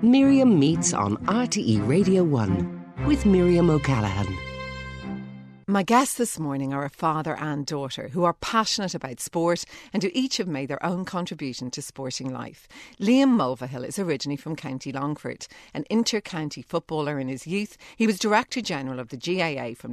Miriam Meets on RTE Radio 1 with Miriam O'Callaghan. My guests this morning are a father and daughter who are passionate about sport and who each have made their own contribution to sporting life. Liam Mulvihill is originally from County Longford. An inter-county footballer in his youth, he was Director General of the GAA from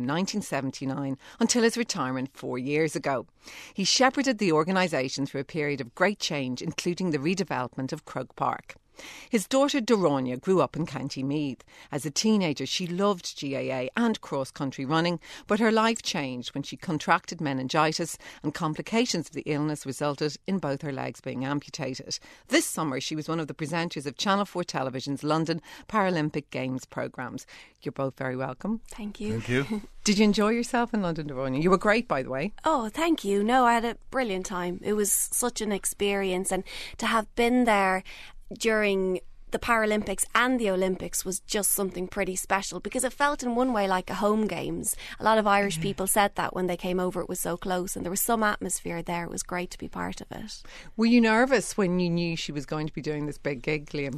1979 until his retirement 4 years ago. He shepherded the organisation through a period of great change, including the redevelopment of Croke Park. His daughter Doráine grew up in County Meath. As a teenager, she loved GAA and cross-country running, but her life changed when she contracted meningitis and complications of the illness resulted in both her legs being amputated. This summer, she was one of the presenters of Channel 4 Television's London Paralympic Games programmes. You're both very welcome. Thank you. Thank you. Did you enjoy yourself in London, Doráine? You were great, by the way. Oh, thank you. No, I had a brilliant time. It was such an experience, and to have been there during the Paralympics and the Olympics was just something pretty special, because it felt in one way like a home games. A lot of Irish people said that when they came over, it was so close, and there was some atmosphere there. It was great to be part of it. Were you nervous when you knew she was going to be doing this big gig, Liam?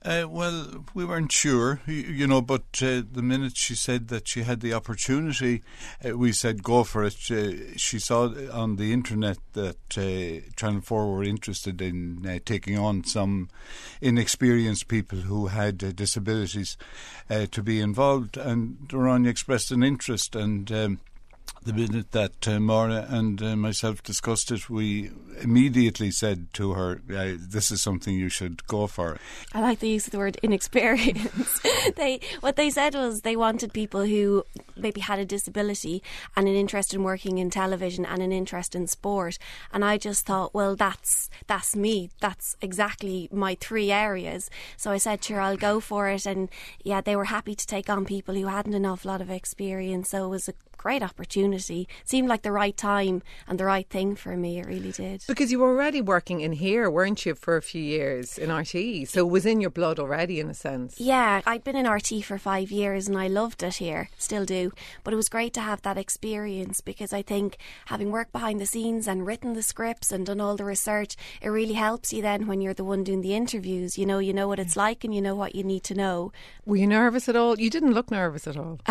Well, we weren't sure, but the minute she said that she had the opportunity, we said go for it. She saw on the internet that Channel 4 were interested in taking on some inexperienced people who had disabilities to be involved, and Doráine expressed an interest, and the minute that Maura and myself discussed it, we immediately said to her, this is something you should go for. I like the use of the word inexperience. What they said was they wanted people who maybe had a disability and an interest in working in television and an interest in sport. And I just thought, well, that's me. That's exactly my three areas. So I said, sure, I'll go for it. And yeah, they were happy to take on people who hadn't an awful lot of experience. So it was a great opportunity. Seemed like the right time and the right thing for me. It really did. Because you were already working in here, weren't you, for a few years in RTE? So it was in your blood already, in a sense. Yeah, I'd been in RTE for 5 years and I loved it here, still do. But it was great to have that experience, because I think having worked behind the scenes and written the scripts and done all the research, it really helps you then when you're the one doing the interviews. You know what it's like and you know what you need to know. Were you nervous at all? You didn't look nervous at all.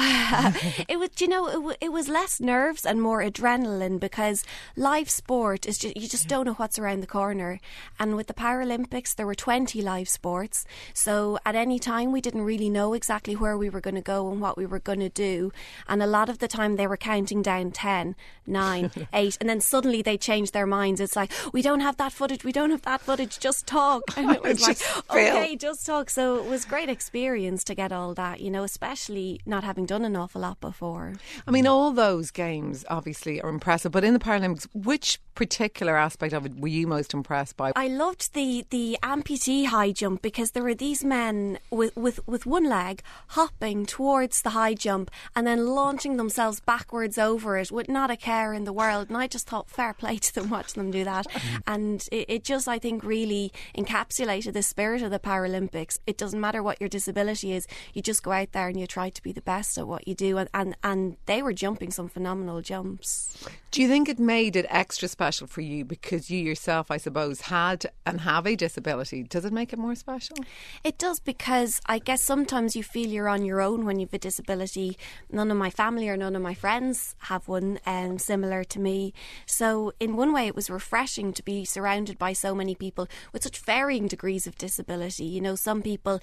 It was less nerves and more adrenaline, because live sport is you just don't know what's around the corner. And with the Paralympics, there were 20 live sports. So at any time, we didn't really know exactly where we were going to go and what we were going to do. And a lot of the time, they were counting down 10, 9, 8. And then suddenly they changed their minds. It's like, we don't have that footage, just talk. And it was like, okay, just talk. So it was a great experience to get all that, especially not having done an awful lot before. I mean, all those games obviously are impressive, but in the Paralympics, which particular aspect of it were you most impressed by? I loved the amputee high jump, because there were these men with one leg hopping towards the high jump and then launching themselves backwards over it with not a care in the world. And I just thought, fair play to them, watching them do that. And it just, I think, really encapsulated the spirit of the Paralympics. It doesn't matter what your disability is, you just go out there and you try to be the best at what you do. And they were jumping some phenomenal jumps. Do you think it made it extra special for you because you yourself, I suppose, had and have a disability? Does it make it more special? It does, because I guess sometimes you feel you're on your own when you've a disability. None of my family or none of my friends have one similar to me. So in one way it was refreshing to be surrounded by so many people with such varying degrees of disability. For some people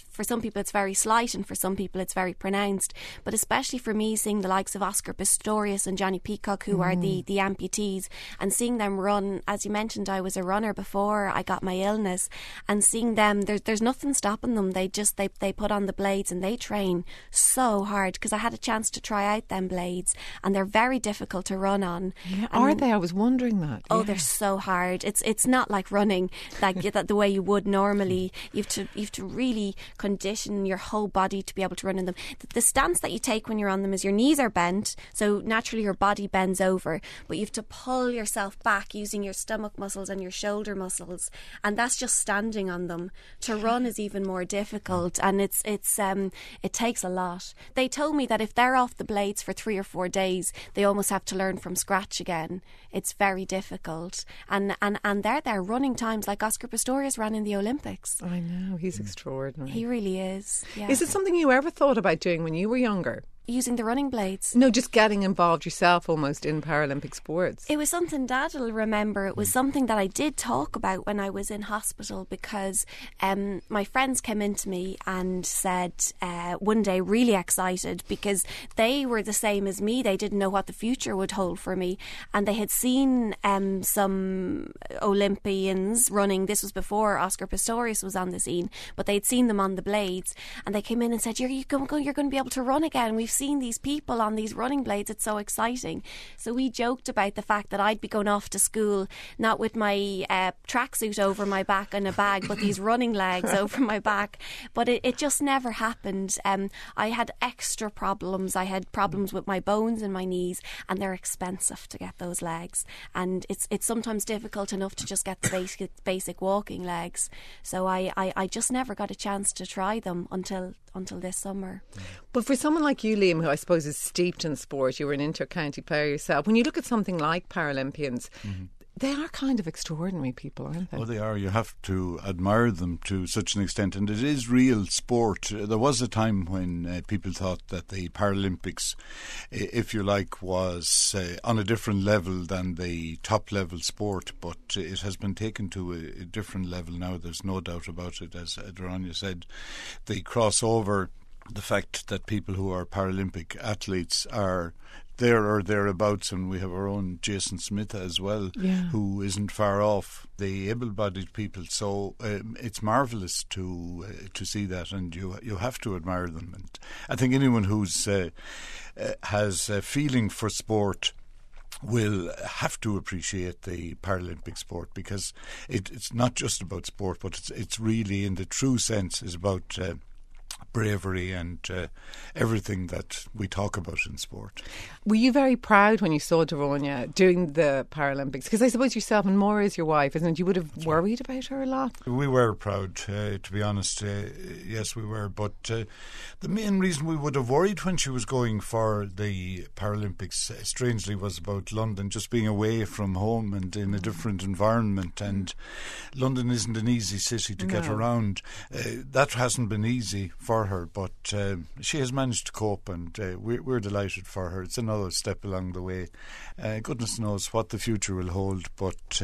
it's very slight, and for some people it's very pronounced. But especially for me, seeing the likes of Oscar Pistorius and Johnny Peacock, who are the amputees, and seeing them run, as you mentioned, I was a runner before I got my illness, and seeing them, there's nothing stopping them. They put on the blades and they train so hard, because I had a chance to try out them blades, and they're very difficult to run on. Yeah, are they? I was wondering that. Oh, they're so hard. It's not like running like the way you would normally. You have to really condition your whole body to be able to run in them. The stance that you take when you're on them is your knees are bent bent. So naturally your body bends over, but you have to pull yourself back using your stomach muscles and your shoulder muscles, and that's just standing on them. To run is even more difficult, and it takes a lot. They told me that if they're off the blades for 3 or 4 days, they almost have to learn from scratch again. It's very difficult, and they're running times like Oscar Pistorius ran in the Olympics. I know, he's extraordinary. He really is. Yeah. Is it something you ever thought about doing when you were younger? Using the running blades? No, just getting involved yourself almost in Paralympic sports. It was something Dad will remember. It was something that I did talk about when I was in hospital, because my friends came in to me and said one day, really excited, because they were the same as me. They didn't know what the future would hold for me, and they had seen some Olympians running. This was before Oscar Pistorius was on the scene, but they'd seen them on the blades, and they came in and said, you're going to be able to run again. We've seen these people on these running blades. It's so exciting. So we joked about the fact that I'd be going off to school not with my tracksuit over my back and a bag, but these running legs over my back. But it just never happened. I had extra problems. I had problems with my bones and my knees, and they're expensive to get those legs. And it's sometimes difficult enough to just get the basic walking legs. So I just never got a chance to try them until this summer. But for someone like you, Liam, who I suppose is steeped in sport, you were an inter-county player yourself, when you look at something like Paralympians, they are kind of extraordinary people, aren't they? Oh, they are. You have to admire them to such an extent, and it is real sport. There was a time when people thought that the Paralympics, if you like, was on a different level than the top-level sport, but it has been taken to a different level now. There's no doubt about it. As Doráine said, the crossover, the fact that people who are Paralympic athletes are there or thereabouts, and we have our own Jason Smith as well, who isn't far off the able-bodied people. So it's marvellous to see that, and you have to admire them. And I think anyone who's has a feeling for sport will have to appreciate the Paralympic sport, because it's not just about sport, but it's really, in the true sense, is about bravery and everything that we talk about in sport. Were you very proud when you saw Doráine doing the Paralympics? Because I suppose yourself, and Maura is your wife, isn't it? You would have worried about her a lot. We were proud, to be honest. Yes, we were. But the main reason we would have worried when she was going for the Paralympics, strangely, was about London, just being away from home and in a different environment. And London isn't an easy city to get around. That hasn't been easy for her, but she has managed to cope, and we're delighted for her. It's another step along the way. Goodness knows what the future will hold, but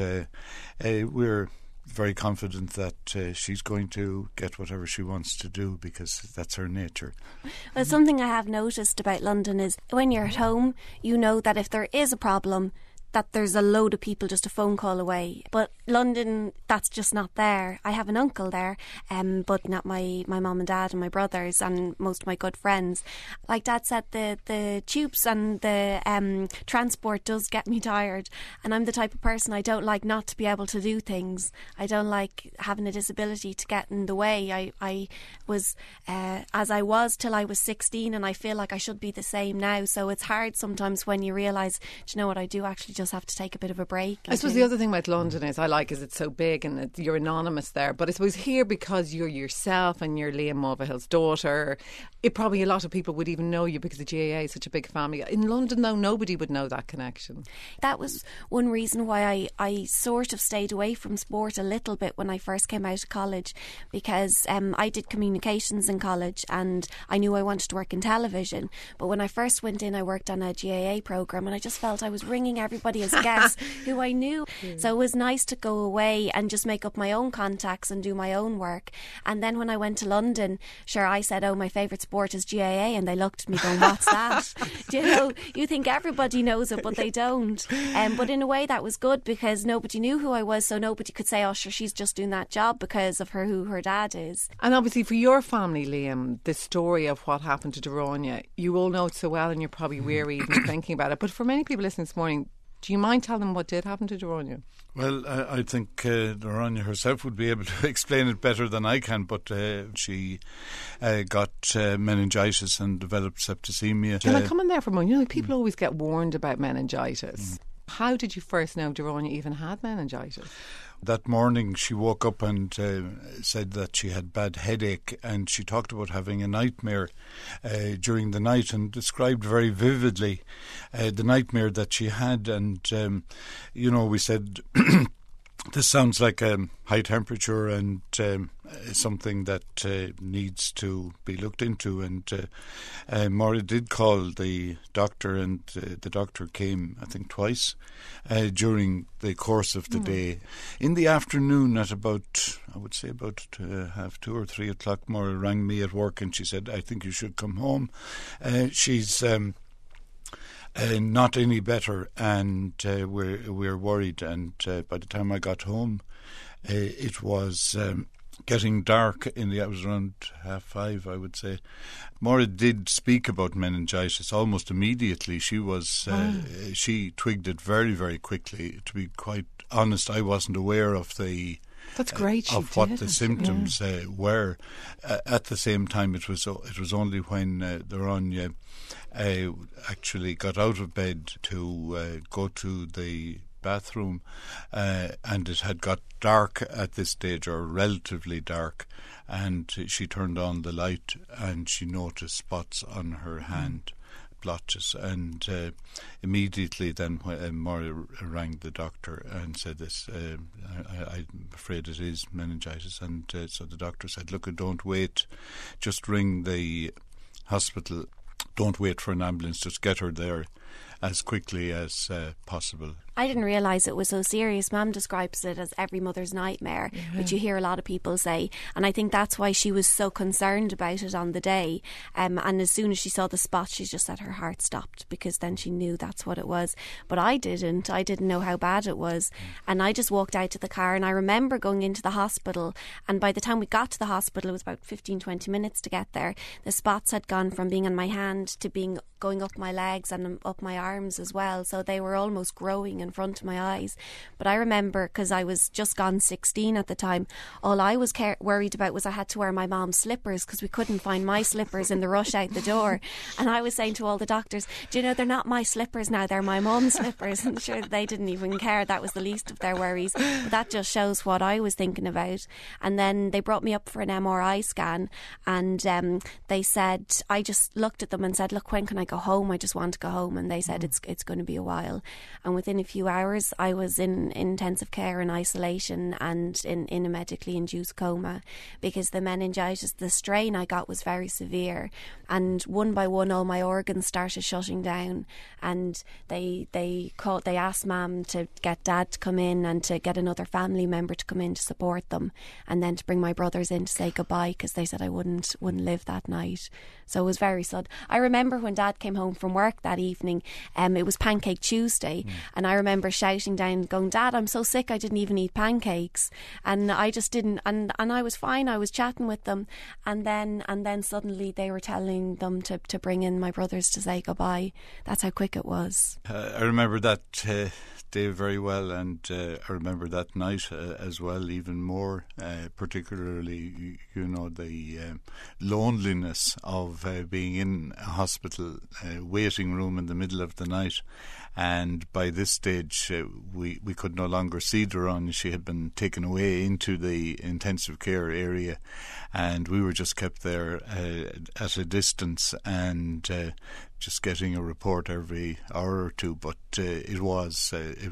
we're very confident that she's going to get whatever she wants to do, because that's her nature. Well, something I have noticed about London is when you're at home, you know that if there is a problem, that there's a load of people just a phone call away. But London, that's just not there. I have an uncle there, but not my mum and dad and my brothers and most of my good friends. Like Dad said, the tubes and the transport does get me tired, and I'm the type of person, I don't like not to be able to do things. I don't like having a disability to get in the way. I was as I was till I was 16, and I feel like I should be the same now. So it's hard sometimes when you realise, do you know what, I do actually just have to take a bit of a break. I suppose the other thing about London is it's so big and you're anonymous there, but I suppose here, because you're yourself and you're Liam Mulvihill's daughter, probably a lot of people would even know you because the GAA is such a big family. In London, though, nobody would know that connection. That was one reason why I sort of stayed away from sport a little bit when I first came out of college, because I did communications in college and I knew I wanted to work in television, but when I first went in, I worked on a GAA programme, and I just felt I was ringing everybody as guests who I knew. So it was nice to go away and just make up my own contacts and do my own work. And then when I went to London, sure, I said, oh, my favourite sport is GAA, and they looked at me going, what's that? Do you know, you think everybody knows it, but they don't. But in a way that was good, because nobody knew who I was, so nobody could say, oh, sure, she's just doing that job because of who her dad is. And obviously for your family, Liam, the story of what happened to Doráine, you all know it so well, and you're probably weary even thinking about it. But for many people listening this morning, Do you mind telling them what did happen to Doráine? Well, I think Doráine herself would be able to explain it better than I can, but she got meningitis and developed septicemia. Can I come in there for a moment? You know, people always get warned about meningitis. How did you first know Doráine even had meningitis? That morning she woke up and said that she had bad headache, and she talked about having a nightmare during the night and described very vividly the nightmare that she had. And, we said... This sounds like high temperature and something that needs to be looked into. And Maura did call the doctor, and the doctor came, I think, twice during the course of the day. In the afternoon, at about 2:30 or 3 o'clock, Maura rang me at work and she said, "I think you should come home. She's... not any better, and we're worried." And by the time I got home, it was getting dark. It was around 5:30, I would say. Maura did speak about meningitis almost immediately. She was she twigged it very, very quickly. To be quite honest, I wasn't aware of the. That's great. Of what the symptoms were. At the same time, it was only when Doráine actually got out of bed to go to the bathroom, and it had got dark at this stage, or relatively dark, and she turned on the light and she noticed spots on her hand. Blotches, and immediately then Maura rang the doctor and said this, I'm afraid it is meningitis. And so the doctor said, "Look, don't wait, just ring the hospital, don't wait for an ambulance, just get her there as quickly as possible." I didn't realise it was so serious. Mum describes it as every mother's nightmare, which you hear a lot of people say. And I think that's why she was so concerned about it on the day. And as soon as she saw the spot, she just said her heart stopped, because then she knew that's what it was. But I didn't know how bad it was. And I just walked out to the car, and I remember going into the hospital. And by the time we got to the hospital, it was about 15-20 minutes to get there. The spots had gone from being on my hand to going up my legs and up my arms as well. So they were almost growing in front of my eyes. But I remember, because I was just gone 16 at the time, all I was worried about was I had to wear my mom's slippers, because we couldn't find my slippers in the rush out the door. And I was saying to all the doctors, "Do you know, they're not my slippers now, they're my mom's slippers." And sure, they didn't even care. That was the least of their worries. But that just shows what I was thinking about. And then they brought me up for an MRI scan, and they said, I just looked at them and said, "Look, when can I go home? I just want to go home." And they said it's going to be a while. And within a few hours I was in intensive care in isolation and in a medically induced coma, because the meningitis, the strain I got, was very severe, and one by one all my organs started shutting down. And they asked Mum to get Dad to come in and to get another family member to come in to support them, and then to bring my brothers in to say goodbye, because they said I wouldn't live that night. So it was very sudden. I remember when Dad came home from work that evening, it was Pancake Tuesday, and I remember shouting down, going, "Dad, I'm so sick I didn't even eat pancakes." And I just didn't, and I was fine. I was chatting with them, and then suddenly they were telling them to bring in my brothers to say goodbye. That's how quick it was. I remember that day very well, and I remember that night as well, even more, particularly, the loneliness of being in a hospital waiting room in the middle of the night. And by this stage, we could no longer see Doráine. She had been taken away into the intensive care area, and we were just kept there at a distance and just getting a report every hour or two. But it was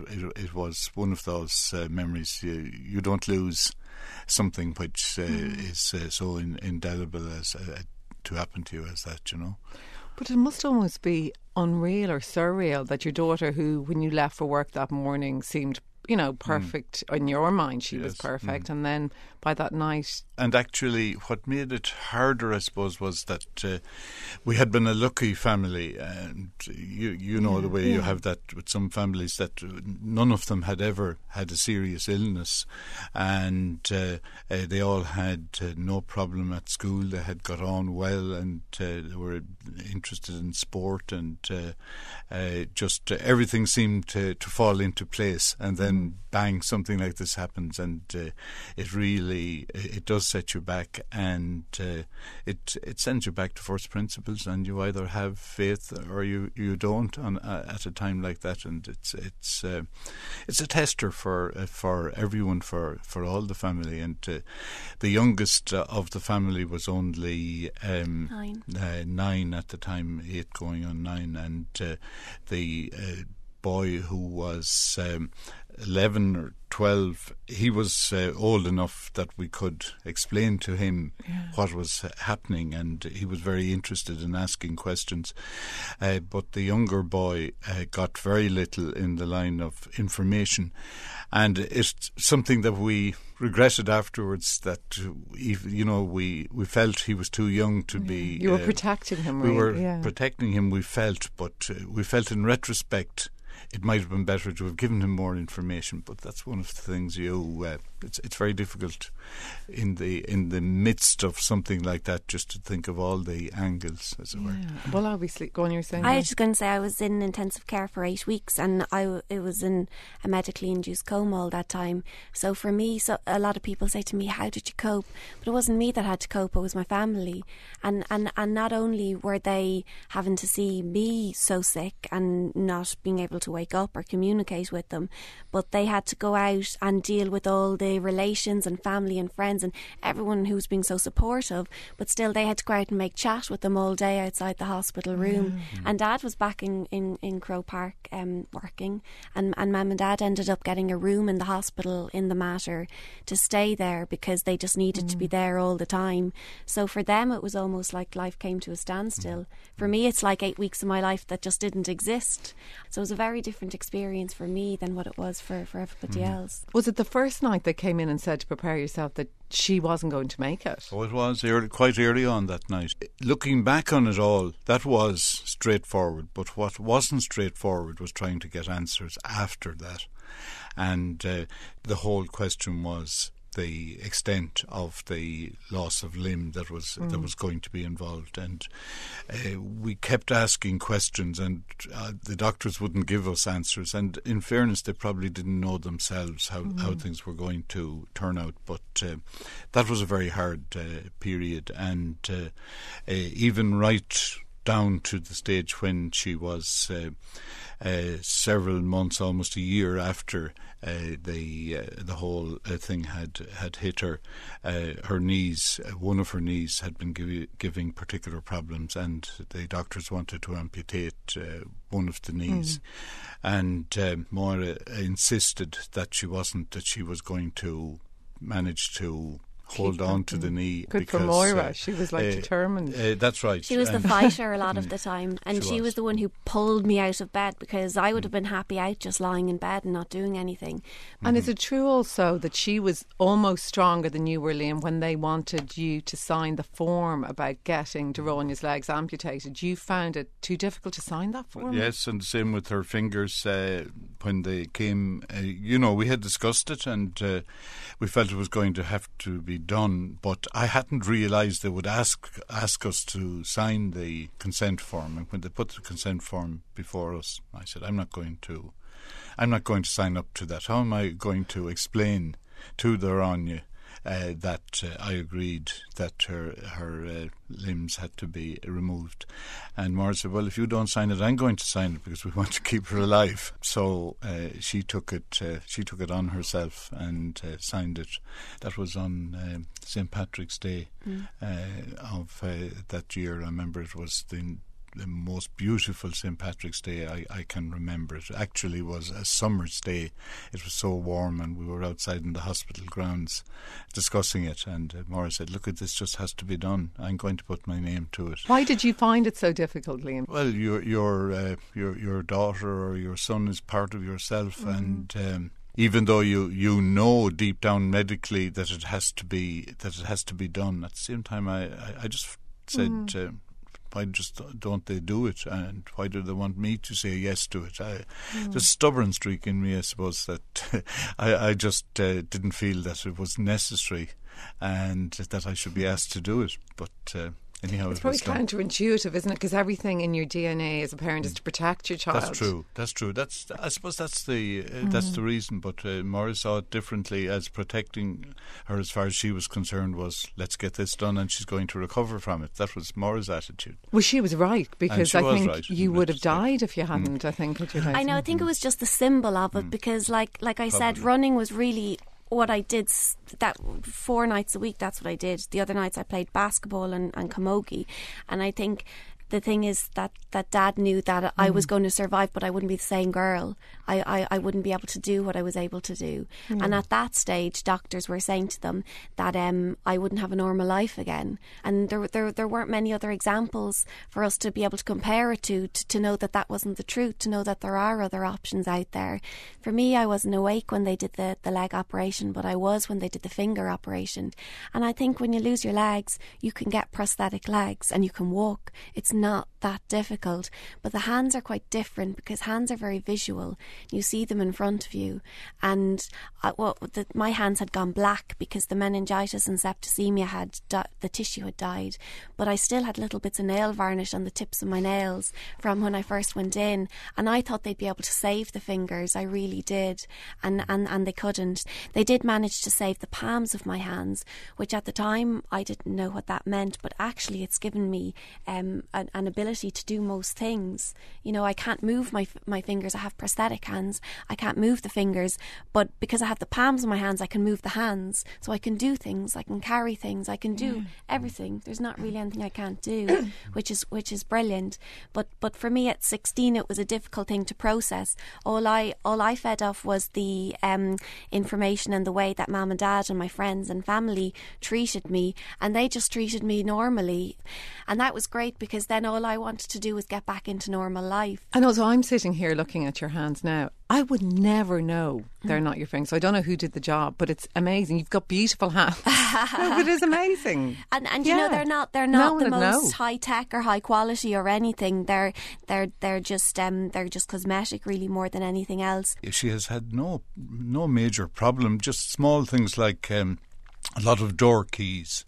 one of those memories you don't lose, something which is so indelible as to happen to you as that, But it must almost be unreal or surreal that your daughter, who, when you left for work that morning, seemed perfect. In your mind, she was perfect. And then by that night... And actually, what made it harder, I suppose, was that we had been a lucky family. And you know the way you have that with some families, that none of them had ever had a serious illness. And they all had no problem at school. They had got on well, and they were interested in sport, and just everything seemed to fall into place. And then bang, something like this happens, and it really does set you back, and it sends you back to first principles, and you either have faith or you don't at a time like that. And it's a tester for everyone, for all the family. And the youngest of the family was only 9 at the time, 8 going on 9, and the boy who was 11 or 12, he was old enough that we could explain to him what was happening, and he was very interested in asking questions. But the younger boy got very little in the line of information, and it's something that we regretted afterwards, that we felt he was too young to be... You were protecting him, we really. were protecting him, we felt, but we felt in retrospect it might have been better to have given him more information. But that's one of the things it's very difficult in the midst of something like that, just to think of all the angles, as it were. Well, obviously, go on, you were saying. I was just going to say, I was in intensive care for 8 weeks, and it was in a medically induced coma all that time. So for me, a lot of people say to me, how did you cope? But it wasn't me that had to cope, it was my family. And not only were they having to see me so sick and not being able to wake up or communicate with them, but they had to go out and deal with all the relations and family and friends and everyone who was being so supportive, but still they had to go out and make chat with them all day outside the hospital room. And Dad was back in Croke Park working, and Mum and Dad ended up getting a room in the hospital in the Mater to stay there because they just needed to be there all the time. So for them it was almost like life came to a standstill. For me, it's like 8 weeks of my life that just didn't exist. So it was a very different experience for me than what it was for everybody else. Was it the first night they came in and said to prepare yourself that she wasn't going to make it? Oh, it was quite early on that night. Looking back on it all, that was straightforward, but what wasn't straightforward was trying to get answers after that. And the whole question was the extent of the loss of limb that was going to be involved, and we kept asking questions, and the doctors wouldn't give us answers, and in fairness they probably didn't know themselves how things were going to turn out. But that was a very hard period, and even right down to the stage when she was several months, almost a year after the whole thing had hit her, her knees, one of her knees had been giving particular problems, and the doctors wanted to amputate one of the knees. And Moira insisted that she was going to manage to hold on to the knee. Good for Moira. She was determined. That's right. She was the fighter a lot of the time, and she was the one who pulled me out of bed, because I would have been happy out just lying in bed and not doing anything. And is it true also that she was almost stronger than you were, Liam, when they wanted you to sign the form about getting Doronia's legs amputated? You found it too difficult to sign that form? Yes, and the same with her fingers when they came. We had discussed it, and we felt it was going to have to be done, but I hadn't realised they would ask us to sign the consent form. And when they put the consent form before us, I said, I'm not going to sign up to that. How am I going to explain to Doronia that I agreed that her limbs had to be removed? And Maura said, well, if you don't sign it, I'm going to sign it, because we want to keep her alive. So she took it on herself and signed it. That was on St. Patrick's Day of that year. I remember it was the most beautiful St. Patrick's Day I can remember. It actually was a summer's day. It was so warm, and we were outside in the hospital grounds discussing it, and Maura said, look, this just has to be done. I'm going to put my name to it. Why did you find it so difficult, Liam? Well, your daughter or your son is part of yourself, and even though you know deep down medically that it has to be done. At the same time, I just said, why just don't they do it, and why do they want me to say yes to it? There's a stubborn streak in me, I suppose, that I just didn't feel that it was necessary and that I should be asked to do it. But anyhow, it's probably counterintuitive, isn't it? Because everything in your DNA as a parent is to protect your child. That's true. I suppose that's the reason. But Maura saw it differently, as protecting her, as far as she was concerned, was let's get this done, and she's going to recover from it. That was Maura's attitude. Well, she was right, because I think right, you would have died if you hadn't. I think at your house. I know. I think it was just the symbol of it, because, like I said, running was really what I did. That 4 nights a week, that's what I did. The other nights I played basketball and camogie. And I think the thing is that Dad knew that I was going to survive, but I wouldn't be the same girl. I wouldn't be able to do what I was able to do. And at that stage, doctors were saying to them that I wouldn't have a normal life again. And there weren't many other examples for us to be able to compare it to know that wasn't the truth, to know that there are other options out there. For me, I wasn't awake when they did the leg operation, but I was when they did the finger operation. And I think when you lose your legs, you can get prosthetic legs and you can walk. It's not that difficult, but the hands are quite different, because hands are very visual. You see them in front of you, and my hands had gone black because the meningitis and septicemia the tissue had died, but I still had little bits of nail varnish on the tips of my nails from when I first went in, and I thought they'd be able to save the fingers. I really did, and they couldn't. They did manage to save the palms of my hands, which at the time I didn't know what that meant, but actually it's given me an ability to do most things. You know, I can't move my fingers. I have prosthetic hands. I can't move the fingers, but because I have the palms of my hands, I can move the hands. So I can do things. I can carry things. I can do everything. There's not really anything I can't do, which is brilliant. But for me at 16, it was a difficult thing to process. All I fed off was the information and the way that Mum and Dad and my friends and family treated me, and they just treated me normally, and that was great, because then all I wanted to do was get back into normal life. And also, I'm sitting here looking at your hands now. I would never know they're not your fingers. So I don't know who did the job, but it's amazing. You've got beautiful hands. No, it is amazing. And you know, they're not the most high tech or high quality or anything. They're just cosmetic, really, more than anything else. She has had no major problem. Just small things like a lot of door keys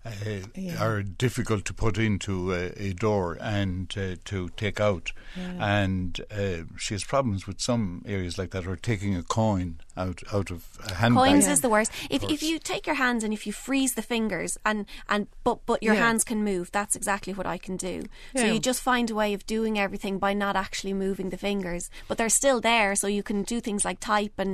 are difficult to put into a door and to take out, and she has problems with some areas like that, or taking a coin out of a handbag. Coins is the worst. If you take your hands and if you freeze the fingers but your hands can move, that's exactly what I can do. So you just find a way of doing everything by not actually moving the fingers, but they're still there, so you can do things like type and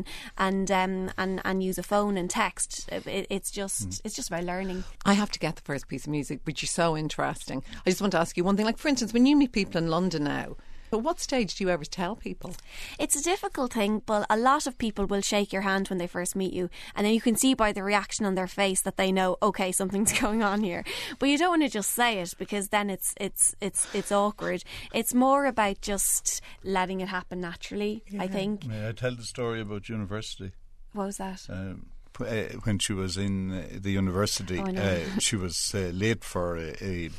use a phone and text. It's just about learning. I have to get the first piece of music, but you're so interesting. I just want to ask you one thing. Like, for instance, when you meet people in London now, at what stage do you ever tell people? It's a difficult thing, but a lot of people will shake your hand when they first meet you, and then you can see by the reaction on their face that they know, okay, something's going on here. But you don't want to just say it, because then it's awkward. It's more about just letting it happen naturally, I think. May I tell the story about university? What was that? When she was in the university, she was late for a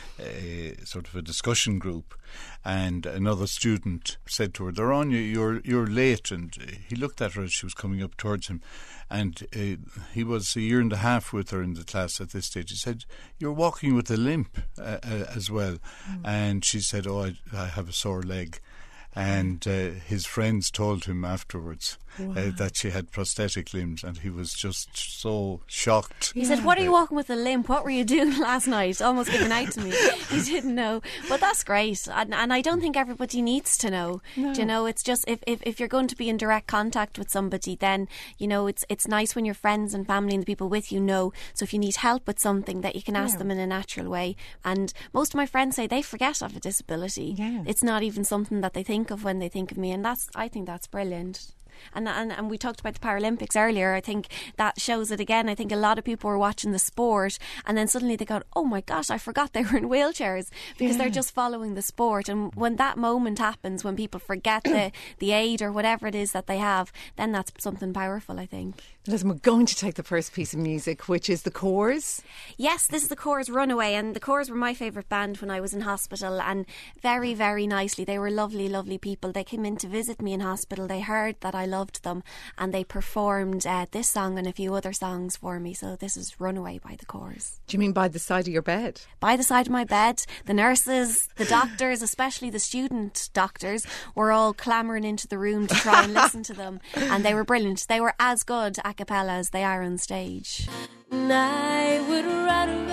sort of a discussion group, and another student said to her, "They're on you, you're late." And he looked at her as she was coming up towards him, and he was a year and a half with her in the class at this stage. He said, "You're walking with a limp as well." And she said, "Oh, I have a sore leg." And his friends told him afterwards that she had prosthetic limbs, and he was just so shocked. He said, "What are you walking with a limp? What were you doing last night?" Almost giving out to me. He didn't know. But that's great, and I don't think everybody needs to know. No. Do you know, it's just if you're going to be in direct contact with somebody, then you know it's nice when your friends and family and the people with you know. So if you need help with something, that you can ask them in a natural way. And most of my friends say they forget of a disability. Yeah. It's not even something that they think of when they think of me, and I think that's brilliant. And we talked about the Paralympics earlier. I think that shows it again. I think a lot of people were watching the sport and then suddenly they go, oh my gosh, I forgot they were in wheelchairs, because they're just following the sport. And when that moment happens, when people forget the aid or whatever it is that they have, then that's something powerful, I think. Listen, we're going to take the first piece of music, which is the Corrs. Yes, this is the Corrs Runaway, and the Corrs were my favourite band when I was in hospital, and very, very nicely. They were lovely, lovely people. They came in to visit me in hospital. They heard that I loved them, and they performed this song and a few other songs for me. So this is Runaway by the Corrs. Do you mean by the side of your bed? By the side of my bed. The nurses, the doctors, especially the student doctors, were all clamouring into the room to try and listen to them, and they were brilliant. They were as good a cappella as they are on stage. And I would run away,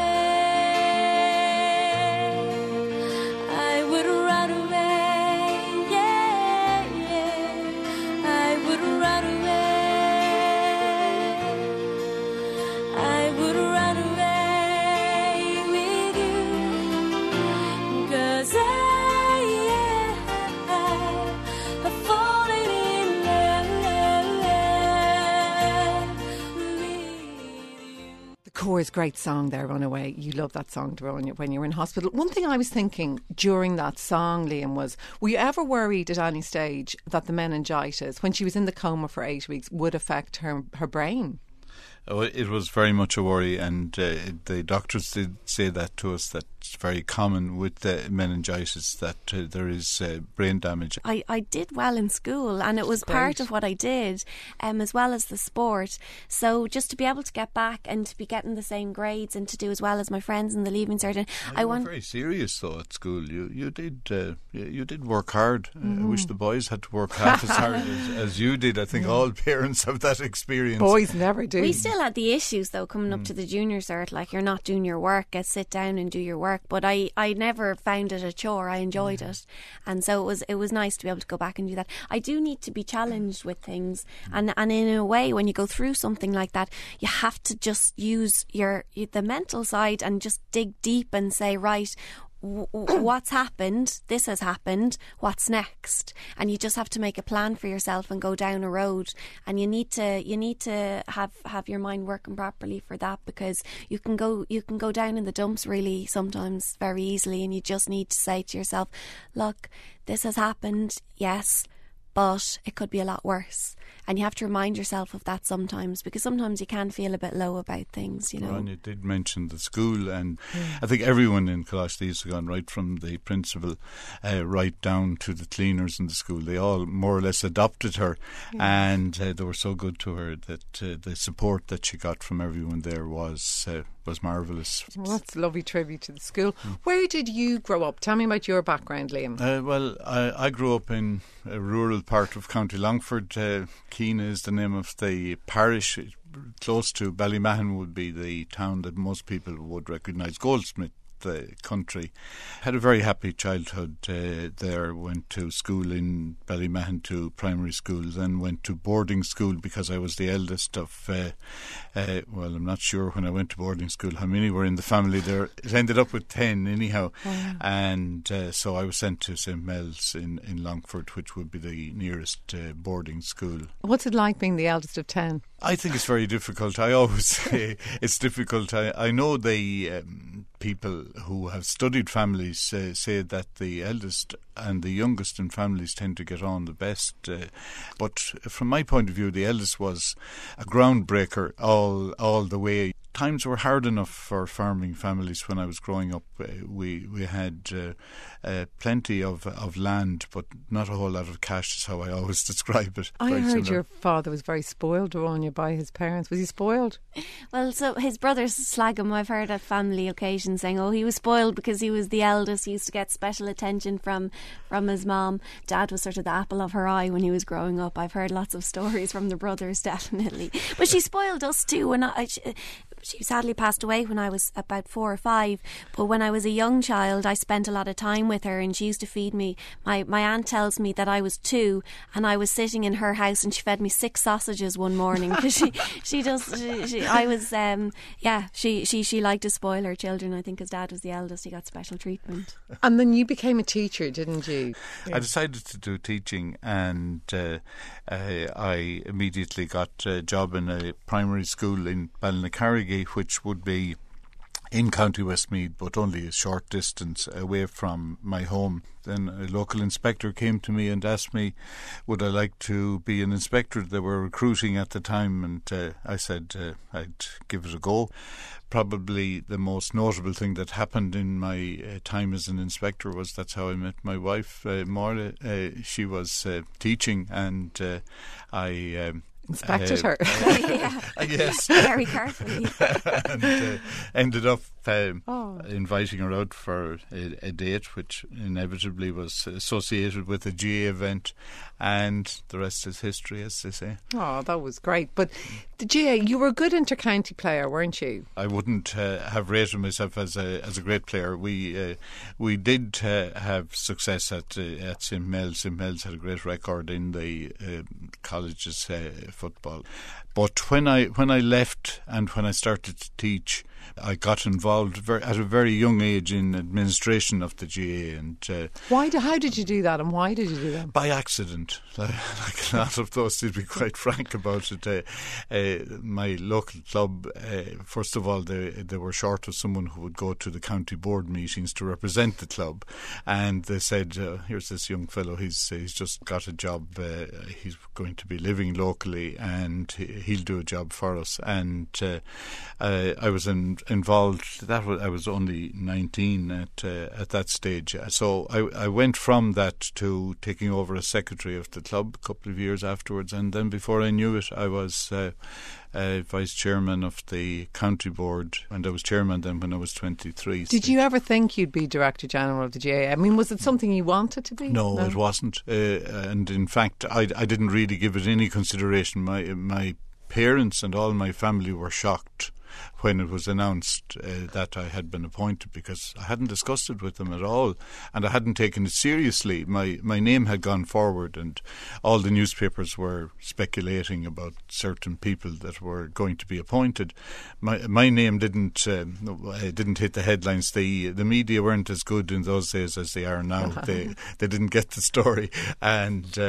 I would run away, yeah, yeah, I would run away, I would run away with you, 'cause I've fallen in love with you. The Corrs' great song there, Runaway. You love that song, Doron, when you were in hospital. One thing I was thinking during that song, Liam, was, were you ever worried at any stage that the meningitis, when she was in the coma for 8 weeks, would affect her brain? Oh, it was very much a worry, and the doctors did say that to us, that it's very common with meningitis, that there is brain damage. I did well in school, and it was part of what I did, as well as the sport. So just to be able to get back and to be getting the same grades and to do as well as my friends in the Leaving Cert, I was very serious though at school. You did work hard. I wish the boys had to work half as hard as you did. I think all parents have that experience. Boys never do. We still had the issues though coming up to the junior cert, like you're not doing your work, sit down and do your work. But I never found it a chore. I enjoyed it, and so it was nice to be able to go back and do that. I do need to be challenged with things, and in a way, when you go through something like that, you have to just use the mental side and just dig deep and say, right, what's happened, this has happened, what's next? And you just have to make a plan for yourself and go down a road, and you need to have your mind working properly for that, because you can go down in the dumps really sometimes very easily, and you just need to say to yourself, look, this has happened, yes, but it could be a lot worse. And you have to remind yourself of that sometimes, because sometimes you can feel a bit low about things, you know. And you did mention the school, and I think everyone in Coláiste has gone, right from the principal right down to the cleaners in the school. They all more or less adopted her, and they were so good to her that the support that she got from everyone there was marvellous. Well, that's a lovely tribute to the school. Where did you grow up? Tell me about your background, Liam. Well, I grew up in a rural part of County Longford. Keena is the name of the parish. Close to Ballymahon would be the town that most people would recognise. Goldsmith, the country. Had a very happy childhood there. Went to school in Ballymahon, to primary school, then went to boarding school because I was the eldest of well, I'm not sure when I went to boarding school how many were in the family there. It ended up with 10 anyhow. And so I was sent to St. Mel's in Longford, which would be the nearest boarding school. What's it like being the eldest of 10? I think it's very difficult. I always say it's difficult. I know the people who have studied families say that the eldest and the youngest in families tend to get on the best. But from my point of view, the eldest was a groundbreaker all the way. Times were hard enough for farming families when I was growing up. We had plenty of land, but not a whole lot of cash, is how I always describe it. I heard your father was very spoiled, Doron, by his parents. Was he spoiled? Well, so his brothers slag him. I've heard at family occasions saying, oh, he was spoiled because he was the eldest. He used to get special attention from his mom. Dad was sort of the apple of her eye when he was growing up. I've heard lots of stories from the brothers, definitely. But she spoiled us too. And She sadly passed away when I was about 4 or 5. But when I was a young child, I spent a lot of time with her, and she used to feed me. My aunt tells me that I was 2, and I was sitting in her house, and she fed me 6 sausages one morning because she liked to spoil her children. I think his dad was the eldest; he got special treatment. And then you became a teacher, didn't you? I decided to do teaching, and I immediately got a job in a primary school in Ballynacarrigy, which would be in County Westmeath, but only a short distance away from my home. Then a local inspector came to me and asked me, would I like to be an inspector? They were recruiting at the time, and I said I'd give it a go. Probably the most notable thing that happened in my time as an inspector was that's how I met my wife, Marla. She was teaching, and I inspected her. Yes. Very carefully. And ended up inviting her out for a date, which inevitably was associated with a GA event, and the rest is history, as they say. Oh, that was great. But the GA, you were a good inter-county player, weren't you? I wouldn't have rated myself as a great player. We did have success at St. Mel's. St. Mel's had a great record in the college's football. But when I left and when I started to teach, I got involved at a very young age in administration of the GA. And how did you do that, and why did you do that? By accident. Like a lot of those, to be quite frank about it. My local club, first of all, they were short of someone who would go to the county board meetings to represent the club, and they said, here's this young fellow, he's just got a job, he's going to be living locally, and he'll do a job for us. And I was involved. I was only 19 at that stage. So I went from that to taking over as secretary of the club a couple of years afterwards, and then before I knew it, I was vice chairman of the county board, and I was chairman then when I was 23. Did you ever think you'd be director general of the GA? I mean, was it something you wanted to be? No, it wasn't. And in fact, I didn't really give it any consideration. My parents and all my family were shocked when it was announced that I had been appointed, because I hadn't discussed it with them at all, and I hadn't taken it seriously. My name had gone forward, and all the newspapers were speculating about certain people that were going to be appointed. My name didn't hit the headlines. The media weren't as good in those days as they are now. They didn't get the story, and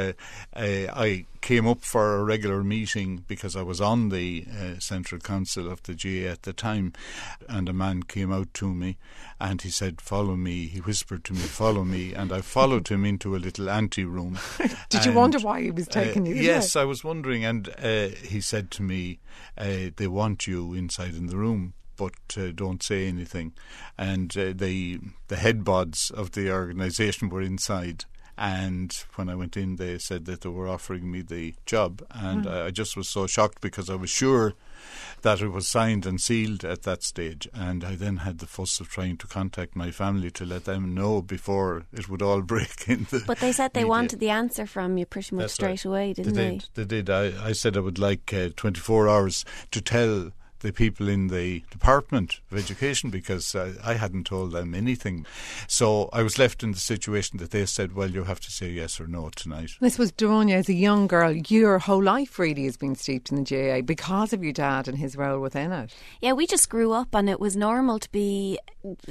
I came up for a regular meeting because I was on the Central Council of the GA at the time, and a man came out to me and he said, follow me. He whispered to me, follow me, and I followed him into a little ante-room. Did you wonder why he was taking you? Yes, I was wondering, and he said to me, they want you inside in the room, but don't say anything. And the head bods of the organisation were inside. And when I went in, they said that they were offering me the job. And I just was so shocked, because I was sure that it was signed and sealed at that stage. And I then had the fuss of trying to contact my family to let them know before it would all break in the But they said they media. wanted the answer from you pretty much straight away, didn't they? They did. I said I would like 24 hours to tell the people in the Department of Education, because I hadn't told them anything. So I was left in the situation that they said, well, you have to say yes or no tonight. I suppose, Doronja, as a young girl, your whole life really has been steeped in the GAA because of your dad and his role within it. Yeah, we just grew up, and it was normal to be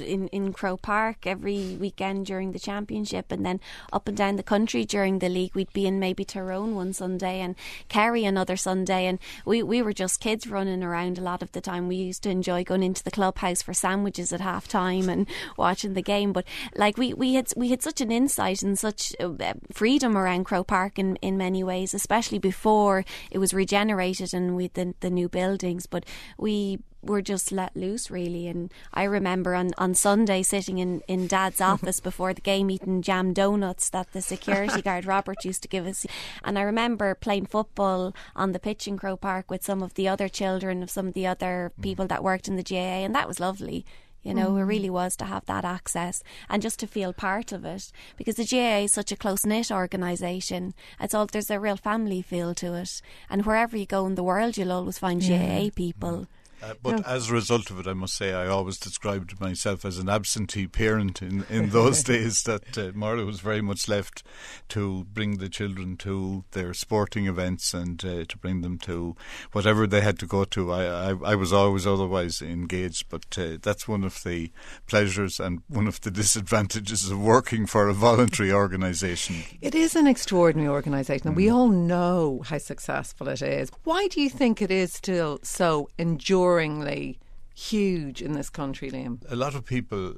in Croke Park every weekend during the championship, and then up and down the country during the league. We'd be in maybe Tyrone one Sunday and Kerry another Sunday, and we were just kids running around a lot of the time. We used to enjoy going into the clubhouse for sandwiches at half time and watching the game. But like we had such an insight and such freedom around Croke Park in many ways, especially before it was regenerated and with the new buildings. But we were just let loose, really. And I remember on Sunday sitting in Dad's office before the game eating jam donuts that the security guard Robert used to give us. And I remember playing football on the pitch in Croke Park with some of the other children of some of the other people that worked in the GAA, and that was lovely. You know, it really was to have that access and just to feel part of it, because the GAA is such a close-knit organisation. There's a real family feel to it, and wherever you go in the world you'll always find GAA people. But as a result of it, I must say, I always described myself as an absentee parent in those days, that Marla was very much left to bring the children to their sporting events and to bring them to whatever they had to go to. I was always otherwise engaged, but that's one of the pleasures and one of the disadvantages of working for a voluntary organisation. It is an extraordinary organisation, and we all know how successful it is. Why do you think it is still so enduringly huge in this country, Liam? A lot of people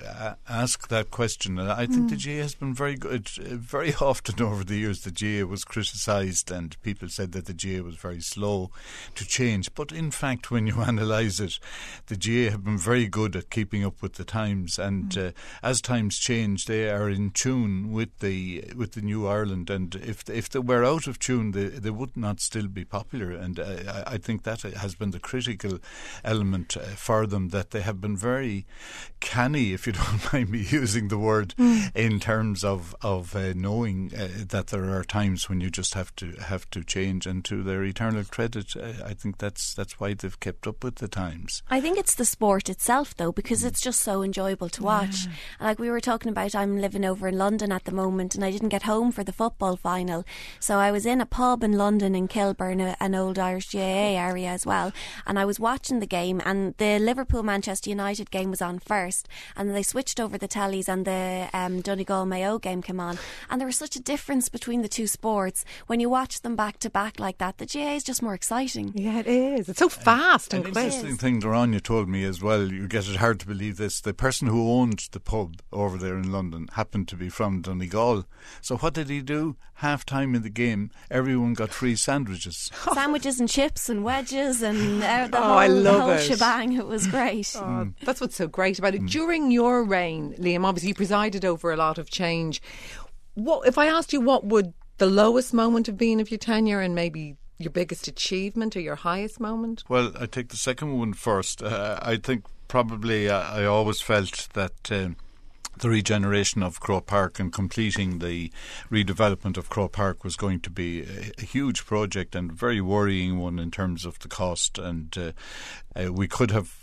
ask that question, and I think the GAA has been very good. Very often over the years, the GAA was criticised, and people said that the GAA was very slow to change. But in fact, when you analyse it, the GAA have been very good at keeping up with the times, and as times change, they are in tune with the new Ireland. And if they were out of tune, they would not still be popular. And I think that has been the critical element for them, that they have been very canny, if you don't mind me using the word, in terms of knowing that there are times when you just have to change. And to their eternal credit, I think that's why they've kept up with the times. I think it's the sport itself, though, because it's just so enjoyable to watch. And like we were talking about, I'm living over in London at the moment, and I didn't get home for the football final, so I was in a pub in London in Kilburn, an old Irish GAA area as well, and I was watching the game, and the Liverpool-Manchester United game was on first, and then they switched over the tellies and the Donegal-Mayo game came on, and there was such a difference between the two sports. When you watch them back to back like that, the GAA is just more exciting. Yeah, it is. It's so fast and An quick. interesting thing Dorania told me as well, you get it hard to believe this, the person who owned the pub over there in London happened to be from Donegal. So what did he do? Half time in the game, everyone got free sandwiches. Sandwiches and chips and wedges and the I love whole it. shebang. It was great. That's what's so great about it. During your reign, Liam, obviously you presided over a lot of change. What if I asked you what would the lowest moment have been of your tenure, and maybe your biggest achievement or your highest moment? Well, I take the second one first. I think probably I always felt that the regeneration of Croke Park and completing the redevelopment of Croke Park was going to be a huge project and a very worrying one in terms of the cost, and we could have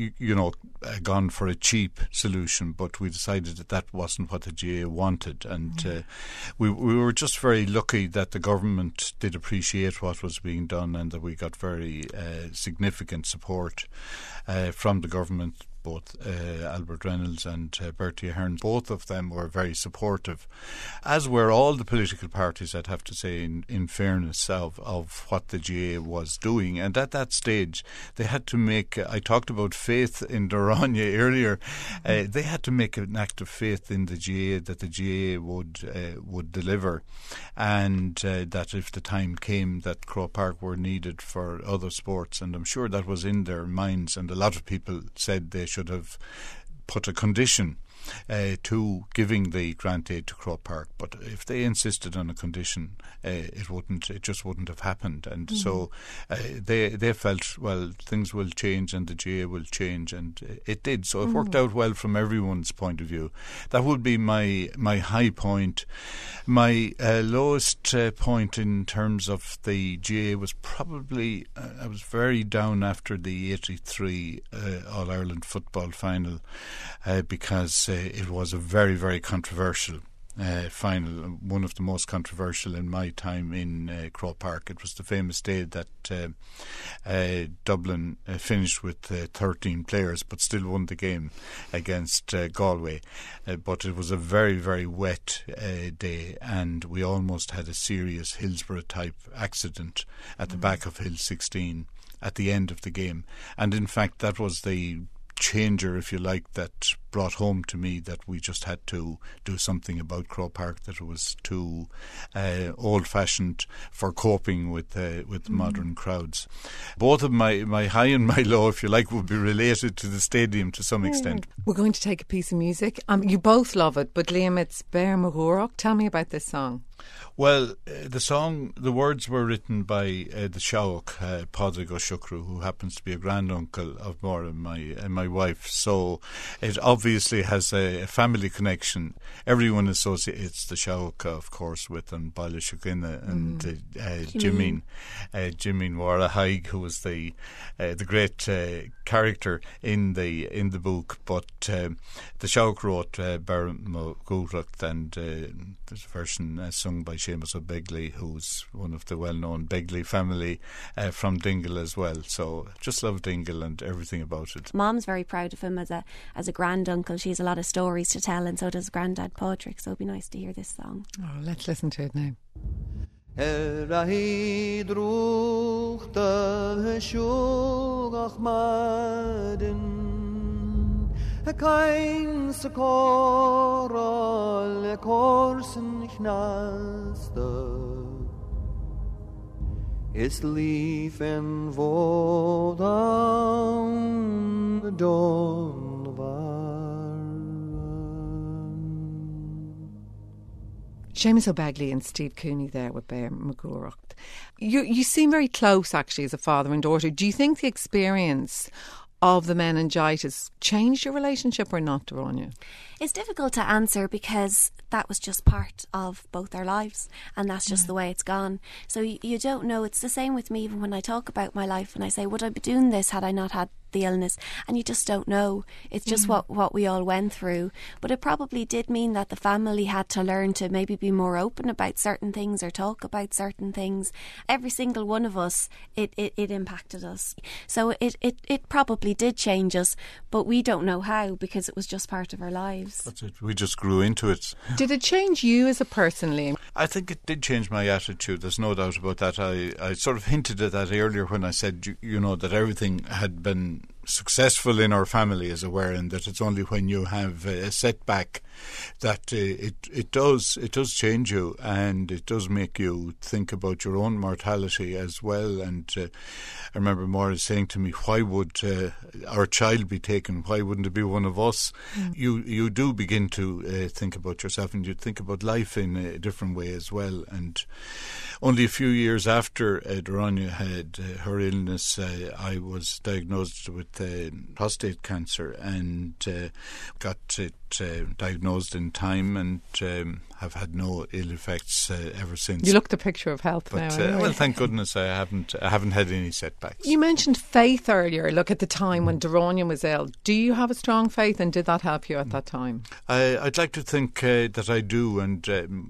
gone for a cheap solution, but we decided that wasn't what the GAA wanted, and we were just very lucky that the government did appreciate what was being done, and that we got very significant support from the government. Both Albert Reynolds and Bertie Ahern, both of them were very supportive, as were all the political parties, I'd have to say, in fairness, of what the GAA was doing. And at that stage, they had to make, I talked about faith in Dorania earlier, they had to make an act of faith in the GAA, that the GAA would deliver, and that if the time came that Croke Park were needed for other sports, and I'm sure that was in their minds, and a lot of people said they should have put a condition to giving the grant aid to Croke Park, but if they insisted on a condition, it just wouldn't have happened. And so they felt, well, things will change and the GAA will change, and it did. So it worked out well from everyone's point of view. That would be my high point. My lowest point in terms of the GAA was probably I was very down after the 83 All-Ireland football final because it was a very, very controversial final, one of the most controversial in my time in Croke Park. It was the famous day that Dublin finished with 13 players but still won the game against Galway. But it was a very, very wet day, and we almost had a serious Hillsborough-type accident at the back of Hill 16 at the end of the game. And in fact, that was the changer, if you like, that brought home to me that we just had to do something about Croke Park, that it was too old-fashioned for coping with modern crowds. Both of my high and my low, if you like, would be related to the stadium to some extent. We're going to take a piece of music. You both love it, but Liam, it's Bear Magorach. Tell me about this song. Well, the words were written by the Shauk, Pádraig Ó Siochrú, who happens to be a granduncle of Maura, my wife. So it obviously has a family connection. Everyone associates the Shauk, of course, with An Baile Siochinne and Jimeen Mhara Haig, who was the great character in the book. But the Shauk wrote Bear Mo Gúthracht, and there's a version sung by Seamus O'Begley, who's one of the well-known Begley family from Dingle as well. So just love Dingle and everything about it. Mom's very proud of him as a granduncle. She has a lot of stories to tell, and so does Grandad Pádraig. So it'd be nice to hear this song. Oh, let's listen to it now. Kein Socorro le corsen knaste is leaf and vodan the dawn Seamus O'Begley and Steve Cooney there with Bear Mo Gúthracht. You seem very close, actually, as a father and daughter. Do you think the experience of the meningitis changed your relationship or not, Doráine? It's difficult to answer because that was just part of both our lives, and that's just the way it's gone. So you don't know. It's the same with me even when I talk about my life and I say, would I be doing this had I not had the illness? And you just don't know. It's just what we all went through. But it probably did mean that the family had to learn to maybe be more open about certain things or talk about certain things. Every single one of us, it impacted us. So it probably did change us, but we don't know how because it was just part of our lives. That's it. We just grew into it. Did it change you as a person, Liam? I think it did change my attitude. There's no doubt about that. I sort of hinted at that earlier when I said, you know, that everything had been successful in our family, as it were, and that it's only when you have a setback that it does change you, and it does make you think about your own mortality as well. And I remember Maura saying to me, why would our child be taken? Why wouldn't it be one of us? You do begin to think about yourself, and you think about life in a different way as well. And only a few years after Doráine had her illness, I was diagnosed with prostate cancer, and got it diagnosed in time, and have had no ill effects ever since. You look the picture of health now. Anyway. Well, thank goodness I haven't had any setbacks. You mentioned faith earlier. Look, at the time when Doráine was ill, do you have a strong faith, and did that help you at that time? I'd like to think that I do, and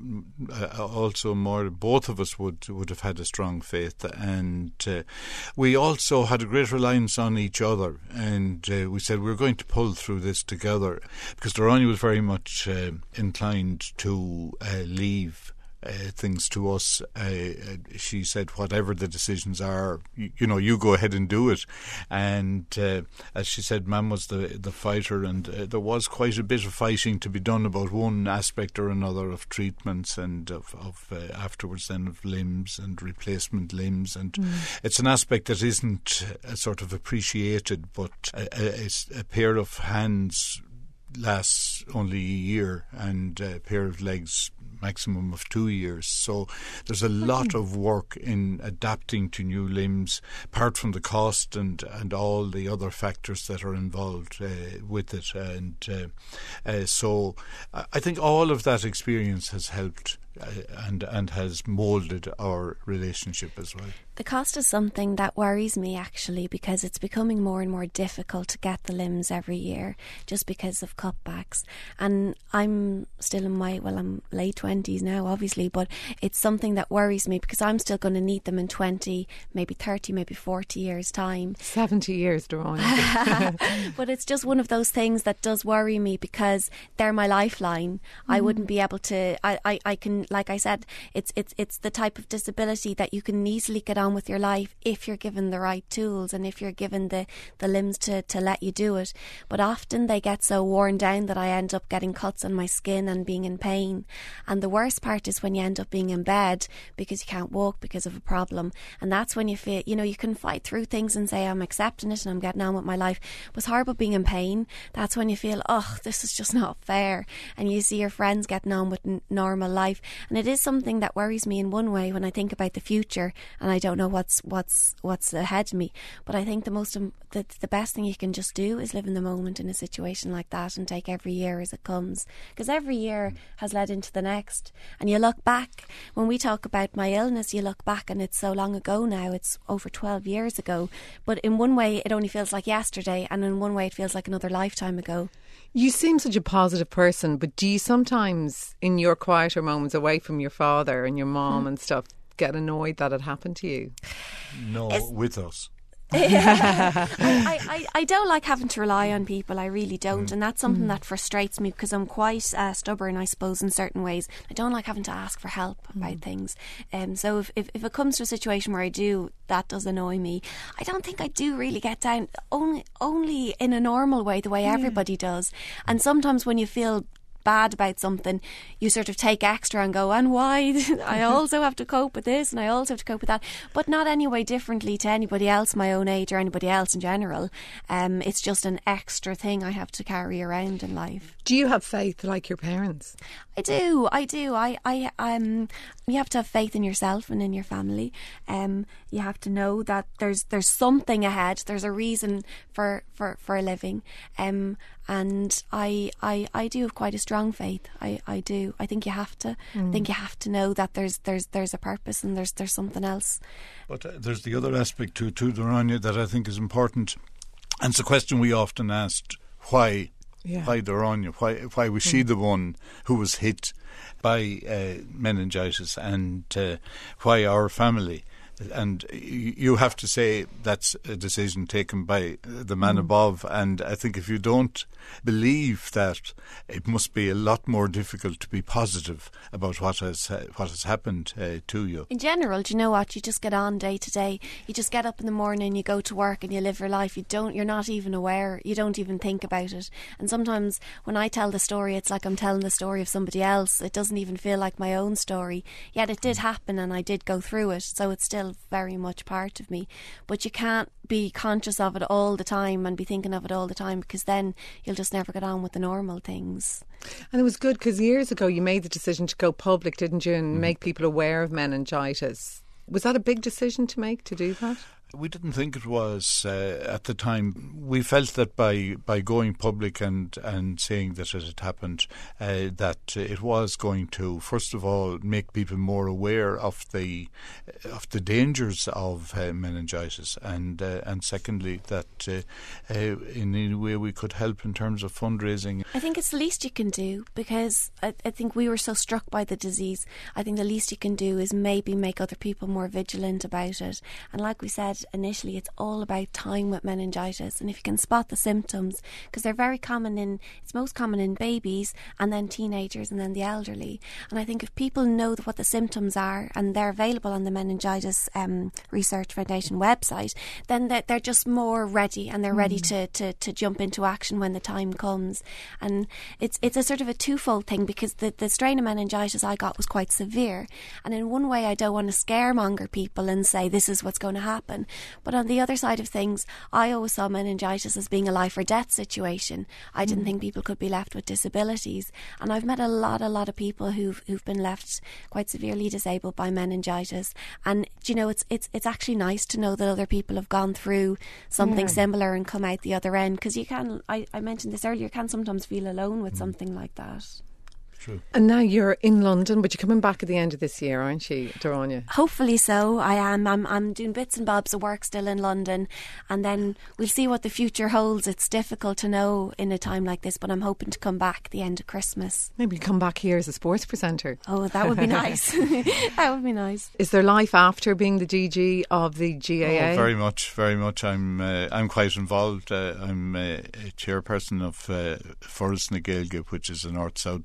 also more. Both of us would have had a strong faith, and we also had a great reliance on each other, and we said we're going to pull through this together, because Doráine was very much inclined to leave things to us. She said, whatever the decisions are, you go ahead and do it. And as she said, Mam was the fighter, and there was quite a bit of fighting to be done about one aspect or another of treatments, and of afterwards then of limbs and replacement limbs. And it's an aspect that isn't sort of appreciated, but a pair of hands lasts only a year, and a pair of legs maximum of 2 years. So there's a lot of work in adapting to new limbs, apart from the cost and all the other factors that are involved with it. And so I think all of that experience has helped and has moulded our relationship as well. The cost is something that worries me, actually, because it's becoming more and more difficult to get the limbs every year just because of cutbacks. And I'm still I'm late 20s now, obviously, but it's something that worries me because I'm still going to need them in 20, maybe 30, maybe 40 years' time. 70 years, Doráine. But it's just one of those things that does worry me because they're my lifeline. I wouldn't be able to, I can, like I said, it's the type of disability that you can easily get on with your life if you're given the right tools and if you're given the limbs to let you do it. But often they get so worn down that I end up getting cuts on my skin and being in pain. And the worst part is when you end up being in bed because you can't walk because of a problem. And that's when you feel, you can fight through things and say, I'm accepting it and I'm getting on with my life. But it's horrible being in pain. That's when you feel, oh, this is just not fair. And you see your friends getting on with normal life. And it is something that worries me in one way when I think about the future and I don't know what's ahead of me. But I think the best thing you can just do is live in the moment in a situation like that and take every year as it comes, because every year has led into the next. And you look back, when we talk about my illness, you look back and it's so long ago now, it's over 12 years ago, but in one way it only feels like yesterday, and in one way it feels like another lifetime ago. You seem such a positive person, but do you sometimes, in your quieter moments away from your father and your mom and stuff, get annoyed that it happened to you? No, with us. I don't like having to rely on people. I really don't, and that's something that frustrates me because I'm quite stubborn, I suppose, in certain ways. I don't like having to ask for help about things. So if it comes to a situation where I do, that does annoy me. I don't think I do really get down, only in a normal way, the way everybody does. And sometimes when you feel bad about something, you sort of take extra and go, and why? I also have to cope with this and I also have to cope with that, but not any way differently to anybody else my own age or anybody else in general. It's just an extra thing I have to carry around in life. Do you have faith like your parents? I do. You have to have faith in yourself and in your family. You have to know that there's something ahead. There's a reason for a living. And I do have quite a strong faith. I do. I think you have to. I think you have to know that there's a purpose and there's something else. But there's the other aspect to Dorania that I think is important. And it's a question we often asked: why? Yeah. Why Dorania? Why was she the one who was hit by meningitis, and why our family? And you have to say that's a decision taken by the man above. And I think if you don't believe that, it must be a lot more difficult to be positive about what has happened to you. In general, do you know what? You just get on day to day. You just get up in the morning, you go to work, and you live your life. You're not even aware. You don't even think about it. And sometimes when I tell the story, it's like I'm telling the story of somebody else. It doesn't even feel like my own story. Yet it did happen, and I did go through it. So it's still very much part of me, but you can't be conscious of it all the time and be thinking of it all the time, because then you'll just never get on with the normal things. And it was good because years ago you made the decision to go public, didn't you, and make people aware of meningitis. Was that a big decision to make, to do that? We didn't think it was at the time. We felt that by going public and saying that it had happened, that it was going to, first of all, make people more aware of the dangers of meningitis, and secondly, that in any way we could help in terms of fundraising. I think it's the least you can do, because I think we were so struck by the disease. I think the least you can do is maybe make other people more vigilant about it. And like we said initially, it's all about time with meningitis, and if you can spot the symptoms, because they're very common it's most common in babies and then teenagers and then the elderly. And I think if people know what the symptoms are, and they're available on the Meningitis Research Foundation website, then they're just more ready, and they're ready to jump into action when the time comes. And it's a sort of a twofold thing, because the strain of meningitis I got was quite severe, and in one way I don't want to scaremonger people and say this is what's going to happen. But on the other side of things, I always saw meningitis as being a life or death situation. I didn't think people could be left with disabilities. And I've met a lot of people who've been left quite severely disabled by meningitis. And, you know, it's actually nice to know that other people have gone through something similar and come out the other end. Because you can, I mentioned this earlier, you can sometimes feel alone with something like that. True. And now you're in London, but you're coming back at the end of this year, aren't you, Dorania? Hopefully so. I am. I'm doing bits and bobs of work still in London, and then we'll see what the future holds. It's difficult to know in a time like this, but I'm hoping to come back at the end of Christmas. Maybe come back here as a sports presenter. Oh, that would be nice. That would be nice. Is there life after being the DG of the GAA? Oh, very much, very much. I'm quite involved. I'm a chairperson of Forest na Gaeilge, which is a north-south body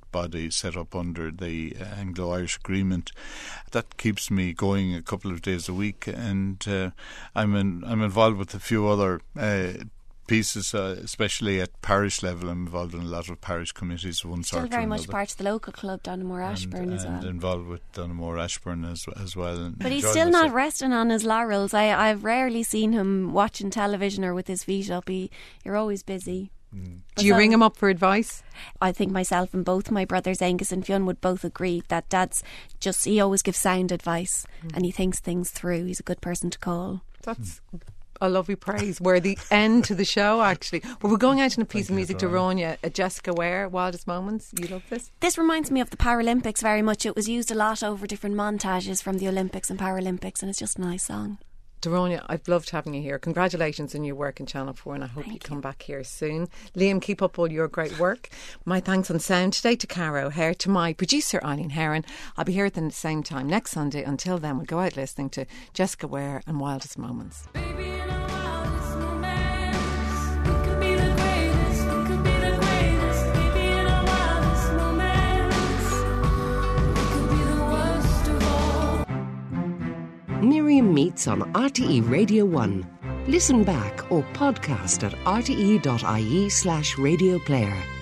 set up under the Anglo-Irish Agreement. That keeps me going a couple of days a week, and I'm involved with a few other pieces, especially at parish level. I'm involved in a lot of parish committees of one sort or Still very another. much part of the local club, Donamore Ashburn, as well. And involved with Donamore Ashburn as well. And But he's enjoyed still myself. not resting on his laurels. I've rarely seen him watching television or with his feet up. You're always busy. Do you ring him up for advice? I think myself and both my brothers Angus and Fionn would both agree that Dad's he always gives sound advice and he thinks things through. He's a good person to call. That's a lovely praise. We're the end to the show, actually. But we're going out in a piece of music to Rónia, Jessica Ware, Wildest Moments. You love this? This reminds me of the Paralympics very much. It was used a lot over different montages from the Olympics and Paralympics, and it's just a nice song. Dorónia, I've loved having you here. Congratulations on your work in Channel 4, and I hope you come back here soon. Liam, keep up all your great work. My thanks on sound today to Cara O'Hare, to my producer Eileen Heron. I'll be here at the same time next Sunday. Until then, we'll go out listening to Jessica Ware and Wildest Moments. Baby, in our wildest moments, we could be the greatest, we could be the greatest. Baby, in our wildest moments, we could be the worst of all. Miriam Meets on RTE Radio 1. Listen back or podcast at rte.ie/radio player.